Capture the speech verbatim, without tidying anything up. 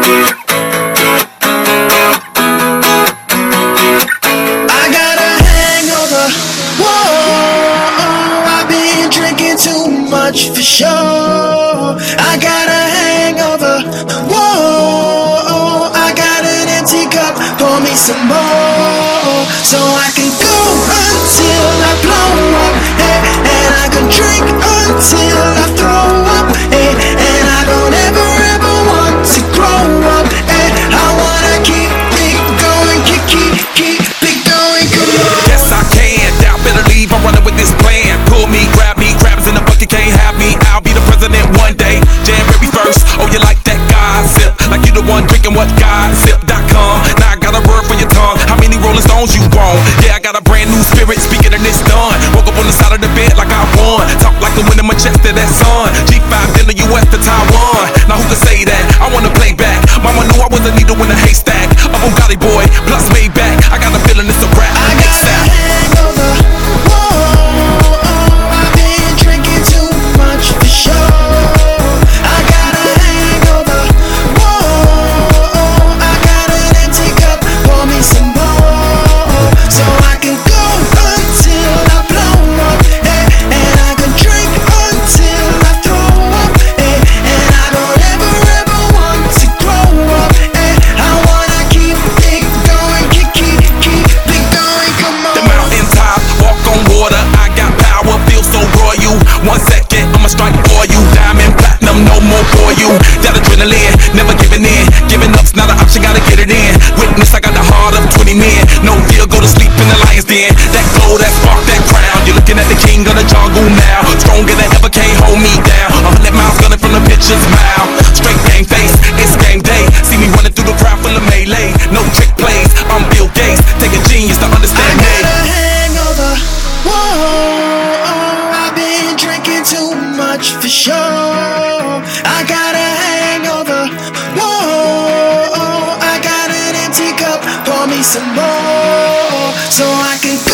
I got a hangover. Whoa, I've been drinking too much for sure. I got a hangover. Whoa, I got an empty cup. Pour me some more, so I can go until I blow up. Hey, and I can drink until I throw up. Hey, and I don't ever ever want to grow up. Hey, I wanna keep it going, keep keep keep it going. Come on. Yes, I can. Doubt better leave. I'm running with this plan. Pull me, grab me, crabs in the bucket, can't have me. I'll be the president one day. January first. Oh, you like that gossip? Like you the one drinking what gossip dot com. Now I got a word for your tongue. How many Rolling Stones you want? Yeah, I got a brand new spirit. Speaking of this done. Woke up on the side of the bed like I won. Talk like the wind in my chest to that sun. G five in the U S to Taiwan. Now who can say that? I wanna play back. Mama knew I was a needle in a haystack. A Bugatti boy plus Maybach. I got a feeling it's a rap. I got a hangover. Whoa, I've been drinking too much for sure. I got a hangover. Whoa, I got an empty cup. Pour me some more, so I can go until I blow up. Hey, and I can drink until I throw up. Hey, and I don't ever ever want to grow up. Hey, I wanna keep it going, keep keep keep it going. Come on. The mountain top, walk on water. I got power, feel so royal. One second, I'ma strike for you. Diamond, platinum, no more for you. That adrenaline, never giving in. Giving up's not an option, gotta get it in. Witness, I got the heart of twenty men. No deal, go to sleep in the lion's den. That glow, that spark, that crown. You're looking at the king of the jungle now. Stronger than ever, can't hold me down. A hundred miles gunning from the pitcher's mouth. Straight game face, it's game day. See me running through the crowd full of melee. No trick plays, I'm Bill Gates. Take a genius to I understand me. got a hangover. Whoa, I've been drinking too much for sure. I got a hangover. Whoa, I got an empty cup. Pour me some more, so I can go